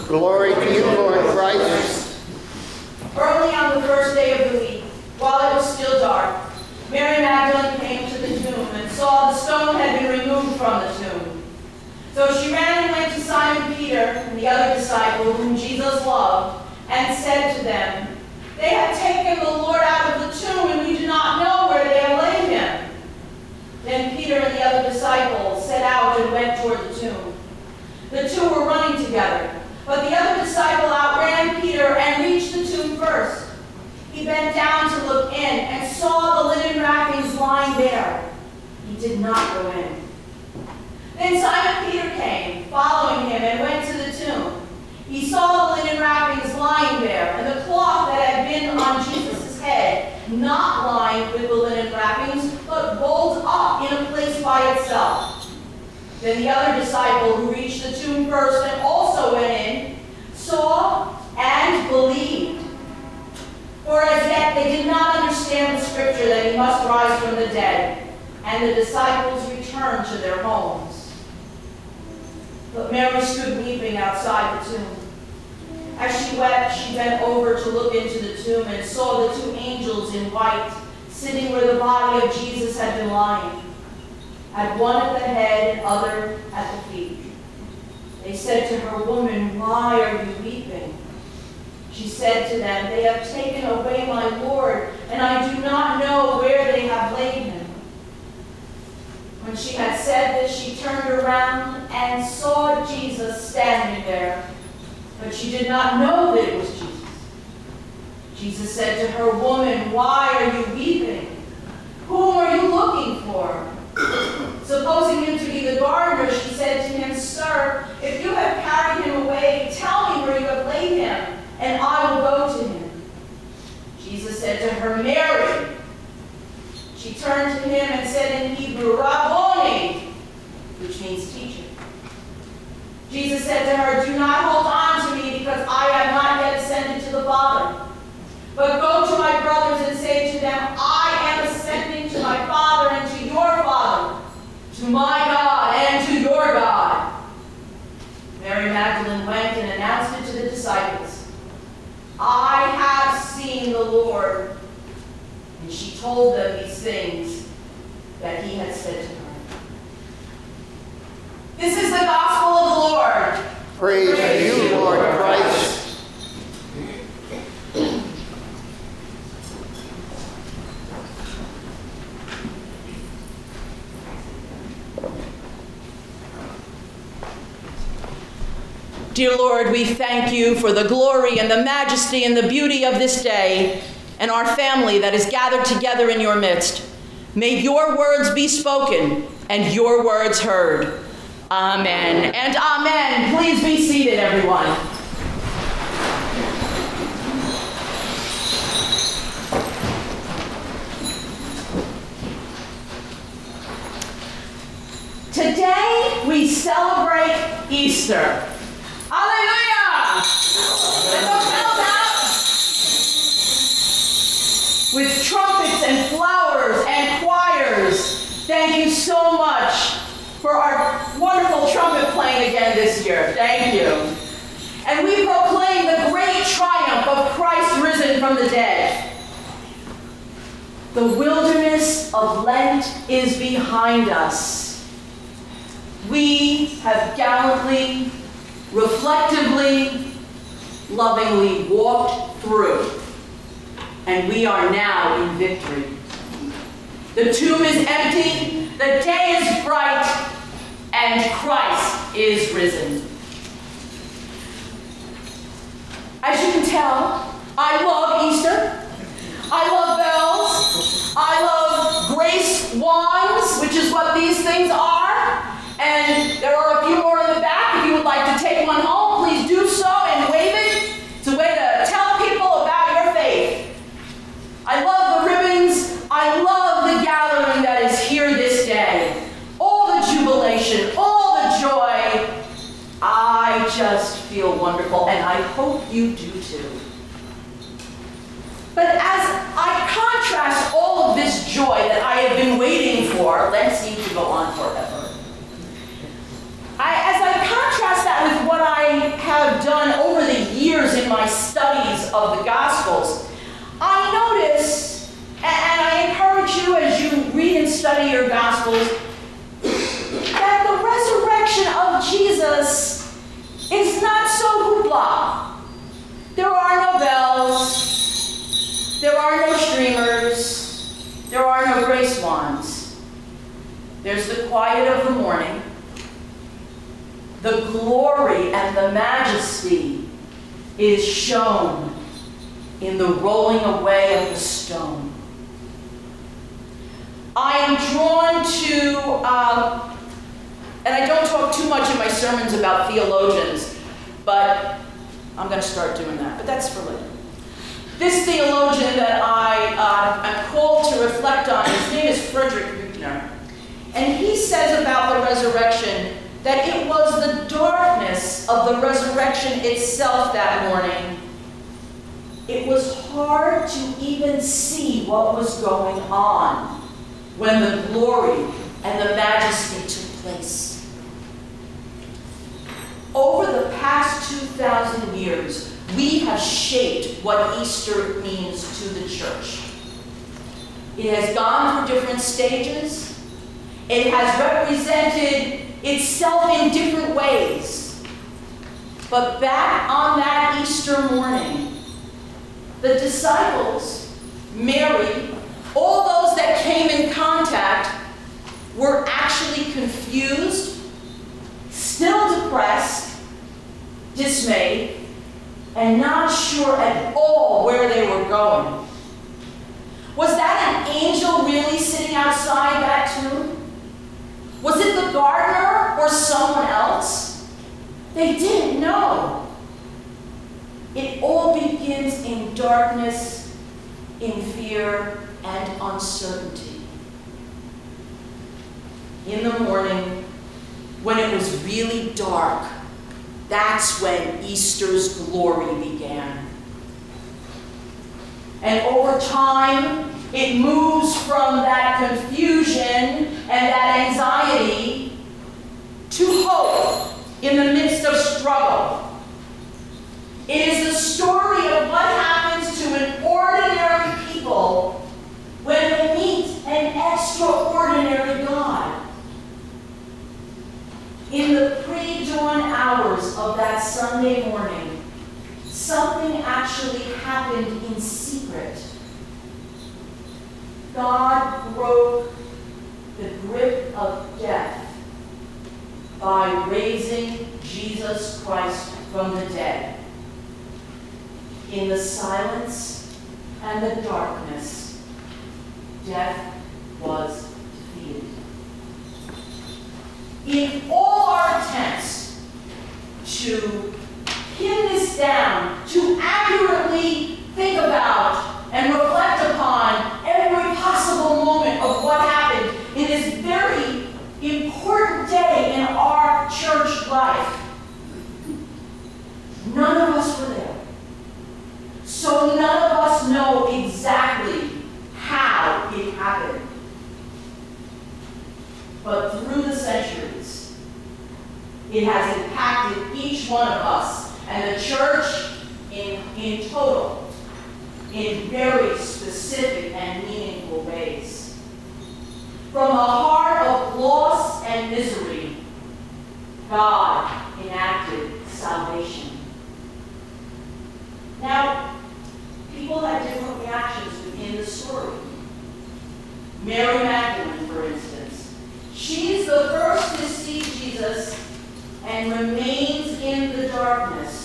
Glory to you, Lord Christ. Early on the first day of the week, while it was still dark, Mary Magdalene came to the tomb and saw the stone had been removed from the tomb. So she ran and went to Simon Peter and the other disciple whom Jesus loved, and said to them, "They have taken the Lord out of the tomb, and we do not know where they have laid him." Then Peter and the other disciple set out and went toward the tomb. The two were running together, but the other disciple outran Peter and reached the tomb first. He bent down to look in and saw the linen wrappings lying there. He did not go in. Then Simon Peter came, following him, and went to the tomb. He saw the linen wrappings lying there, and the cloth that had been on Jesus' head, not lined with the linen wrappings, but rolled up in a place by itself. Then the other disciple, who reached the tomb first and also went in, saw and believed. For as yet they did not understand the scripture that he must rise from the dead, and the disciples returned to their homes. But Mary stood weeping outside the tomb. As she wept, she bent over to look into the tomb and saw the two angels in white sitting where the body of Jesus had been lying, at one at the head and other at the feet. They said to her, "Woman, why are you weeping?" She said to them, "They have taken away my Lord, and I do not know where they have laid him." When she had said this, she turned around and saw Jesus standing there, but she did not know that it was Jesus. Jesus said to her, "Woman, why are you weeping? Whom are you looking for?" Supposing him to be the gardener, she said to him, "Sir, if you have carried him away, tell me where you have laid him, and I will go to him." Jesus said to her, "Mary." She turned to him and said in Hebrew, "Rabboni," which means teacher. Jesus said to her, "Do not hold on to me, because I have not yet ascended to the Father. But go to my brothers and say to them, I am ascending to my Father and to your Father, to my God and to your God." Mary Magdalene went and announced it to the disciples. "I have seen the Lord." And she told them these things that he had said to her. This is the gospel of the Lord. Praise to you, Lord Christ. Dear Lord, we thank you for the glory and the majesty and the beauty of this day and our family that is gathered together in your midst. May your words be spoken and your words heard. Amen and amen. Please be seated, everyone. Today we celebrate Easter. Hallelujah! Let those bells out. With trumpets and flowers and choirs. Thank you so much for our wonderful trumpet playing again this year. Thank you. And we proclaim the great triumph of Christ risen from the dead. The wilderness of Lent is behind us. We have gallantly, reflectively, lovingly walked through, and we are now in victory. The tomb is empty, the day is bright, and Christ is risen. As you can tell, I love Easter. I love bells. I love grace wands, which is what these things are. And there are a few more in the back. If you would like to take one home, please do so and wave it. It's a way to tell people about your faith. I love the ribbons. I love the gathering that is here this day. All the jubilation, all the joy. I just feel wonderful, and I hope you do too. But as I contrast all of this joy that I have been waiting for, Lent seems to go on forever. As I contrast that with what I have done in my studies of the Gospels, I notice, and I encourage you as you read and study your Gospels, that the resurrection of Jesus is not so hoopla. There are no bells, there are no streamers, there are no grace wands. There's the quiet of the morning, the glory and the majesty is shown in the rolling away of the stone. I am drawn to, and I don't talk too much in my sermons about theologians, but I'm going to start doing that, but that's for later. This theologian that I'm called to reflect on, his name is Frederick Buechner, and he says about the resurrection that it was the darkness of the resurrection itself that morning. It was hard to even see what was going on when the glory and the majesty took place. Over the past 2,000 years, we have shaped what Easter means to the church. It has gone through different stages. It has represented itself in different ways. But back on that Easter morning, the disciples, Mary, all those that came in contact were actually confused, still depressed, dismayed, and not sure at all where they were going. Was that an angel really sitting outside that tomb? Was it the gardener or someone else? They didn't know. It all begins in darkness, in fear, and uncertainty. In the morning, when it was really dark, that's when Easter's glory began. And over time, it moves from that confusion and that anxiety to hope in the midst of struggle. It is the story of what happens to an ordinary people when they meet an extraordinary God. In the pre-dawn hours of that Sunday morning, something actually happened in secret. God broke the grip of death by raising Jesus Christ from the dead. In the silence and the darkness, death was defeated. In all our attempts to pin this down, to accurately think about and reflect upon every possible moment of what happened in this very important day in our church life, none of us were there. So none of us know exactly how it happened. But through the centuries, it has impacted each one of us and the church in total in very specific and meaningful ways. From a heart of loss and misery, God enacted salvation. Now, people had different reactions within the story. Mary Magdalene, for instance, she's the first to see Jesus and remains in the darkness.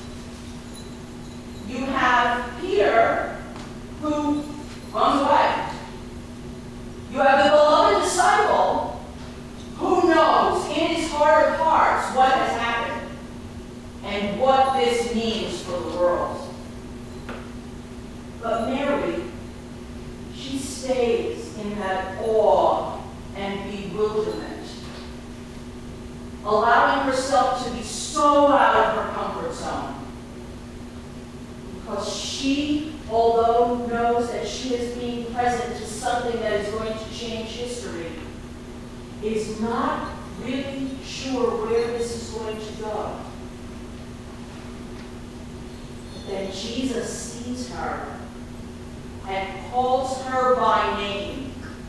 You have Peter, who runs away. You have the beloved disciple, who knows in his heart of hearts what has happened and what this means for the world. But Mary, she stays in that awe and bewilderment, allowing herself to be so out of her comfort zone. Because she, although knows that she is being present to something that is going to change history, is not really sure where this is going to go. that Jesus sees her and calls her by name.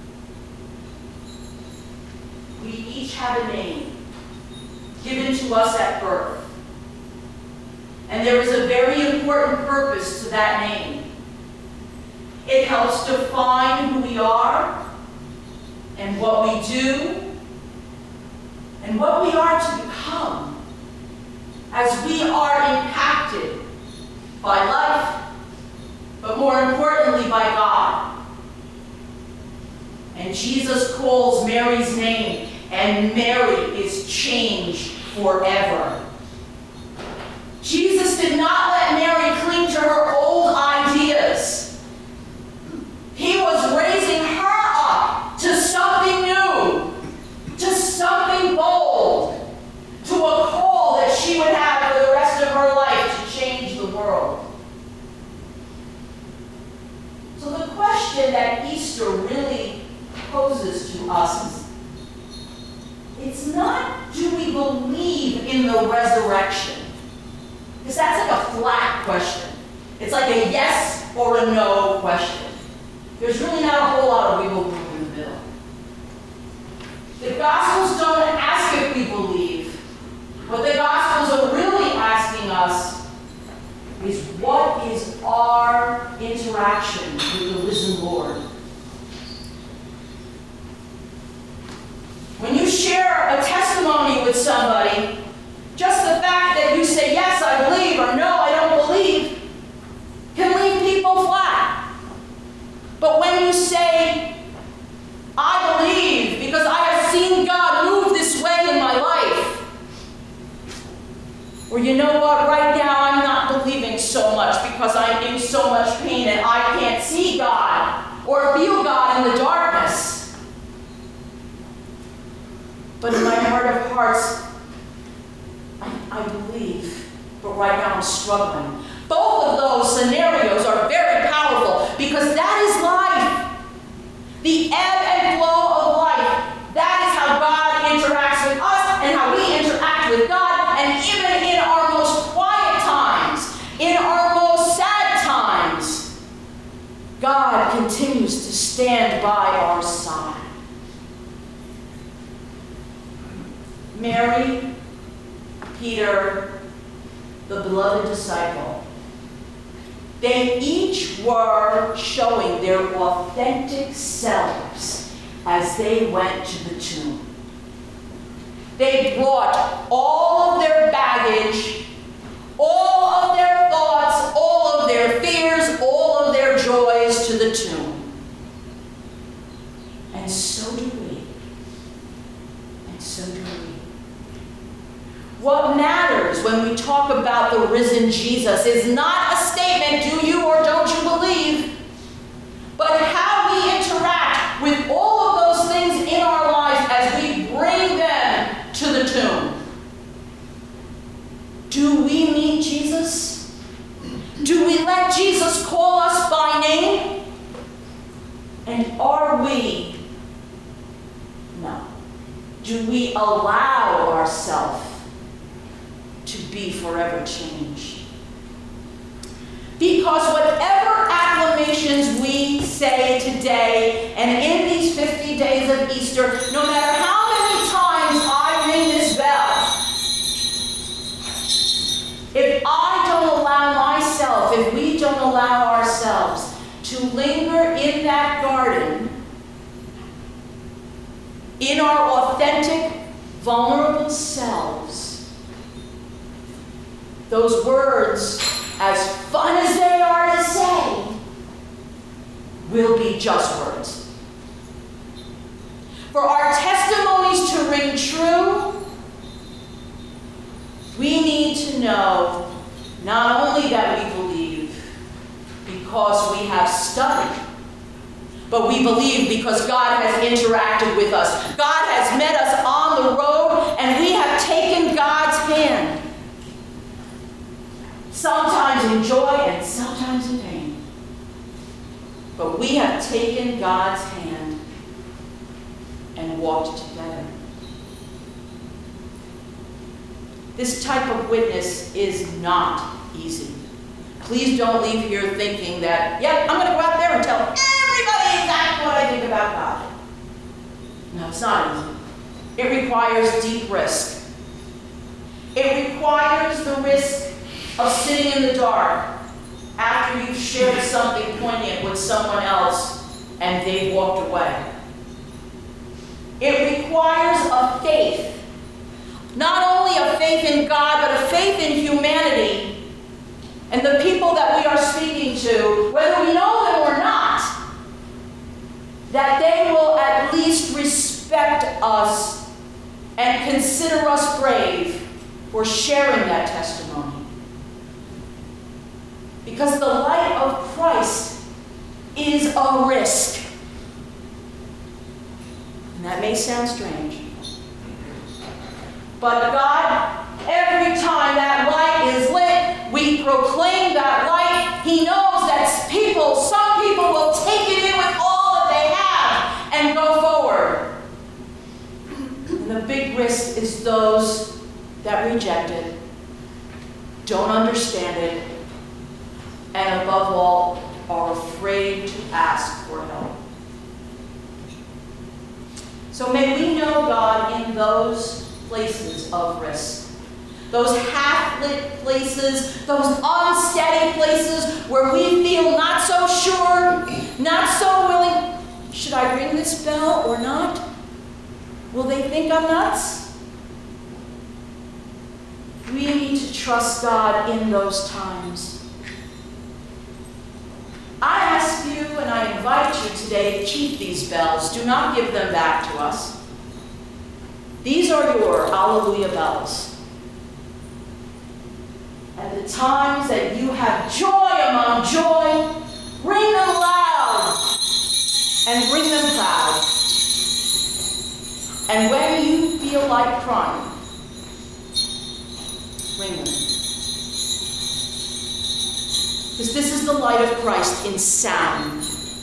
We each have a name given to us at birth. And there is a very important purpose to that name. It helps define who we are and what we do and what we are to become as we are impacted by life, but more importantly by God. And Jesus calls Mary's name, and Mary is changed forever. Jesus did not let Mary cling to her old ideas. He was raising her up to something new, to something bold, to a call that she would have for the rest of her life to change the world. So the question that Easter really poses to us is, it's not, do we believe in the resurrection? Because that's like a flat question. It's like a yes or a no question. There's really not a whole lot of wiggle room in the middle. The Gospels don't ask if we believe. What the Gospels are really asking us is, what is our interaction with the risen Lord? When you share a testimony with somebody, just the fact that you say, yes, I believe, or no, I don't believe, can leave people flat. But when you say, I believe because I have seen God move this way in my life, or you know what, right now I'm not believing so much because I'm in so much pain and I can't see God or feel God in the darkness. But in my heart of hearts, I believe, but right now I'm struggling. Both of those scenarios are very powerful because that is life. The ebb and flow of life. That is how God interacts with us and how we interact with God. And even in our most quiet times, in our most sad times, God continues to stand by our side. Mary, Peter, the beloved disciple, they each were showing their authentic selves as they went to the tomb. They brought all of their baggage, all of their thoughts, all of their fears, all of their joys to the tomb. And so do we. And so do we. What matters when we talk about the risen Jesus is not a statement, do you or don't you believe, but how we interact with all of those things in our lives as we bring them to the tomb. Do we meet Jesus? Do we let Jesus call us by name? And are we? No. Do we allow ourselves to be forever changed? Because whatever acclamations we say today and in these 50 days of Easter, no matter how many times I ring this bell, if I don't allow myself, if we don't allow ourselves to linger in that garden, in our authentic, vulnerable selves, those words, as fun as they are to say, will be just words. For our testimonies to ring true, we need to know not only that we believe because we have studied, but we believe because God has interacted with us. God has met us on the road, and we have taken God's hand. Sometimes in joy and sometimes in pain. But we have taken God's hand and walked together. This type of witness is not easy. Please don't leave here thinking that, yep, I'm going to go out there and tell everybody exactly what I think about God. No, it's not easy. It requires deep risk. It requires the risk of sitting in the dark after you've shared something poignant with someone else and they've walked away. It requires a faith. Not only a faith in God, but a faith in humanity and the people that we are speaking to, whether we know them or not, that they will at least respect us and consider us brave for sharing that testimony. Because the light of Christ is a risk. And that may sound strange. But God, every time that light is lit, we proclaim that light. He knows that some people will take it in with all that they have and go forward. And the big risk is those that reject it, don't understand it, and above all, are afraid to ask for help. So may we know God in those places of risk. Those half-lit places, those unsteady places where we feel not so sure, not so willing. Should I ring this bell or not? Will they think I'm nuts? We need to trust God in those times. I ask you and I invite you today to keep these bells. Do not give them back to us. These are your Alleluia bells. At the times that you have joy among joy, ring them loud and ring them proud. And when you feel like crying, ring them. Because this is the light of Christ in sound.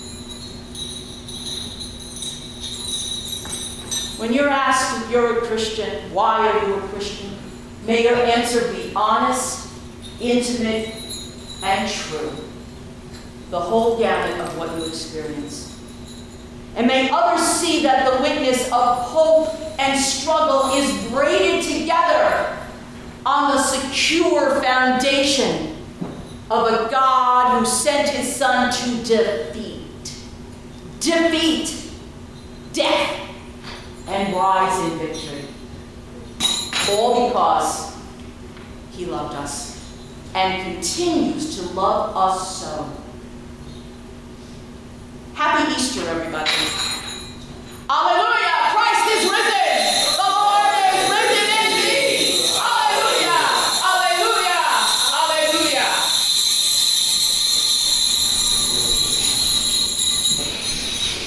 When you're asked if you're a Christian, why are you a Christian? May your answer be honest, intimate, and true. The whole gamut of what you experience. And may others see that the witness of hope and struggle is braided together on the secure foundation of a God who sent his Son to defeat death and rise in victory. All because he loved us and continues to love us so. Happy Easter, everybody. Alleluia!